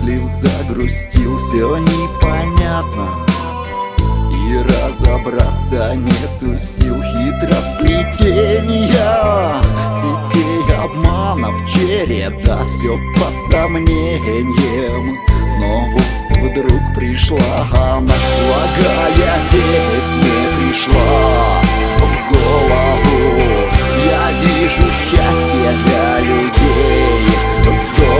счастлив, загрустил, все непонятно, и разобраться нету сил. Хитросплетения сетей обманов, череда, все под сомнением. Но вот вдруг пришла она, благая весть мне пришла в голову. Я вижу счастье для людей,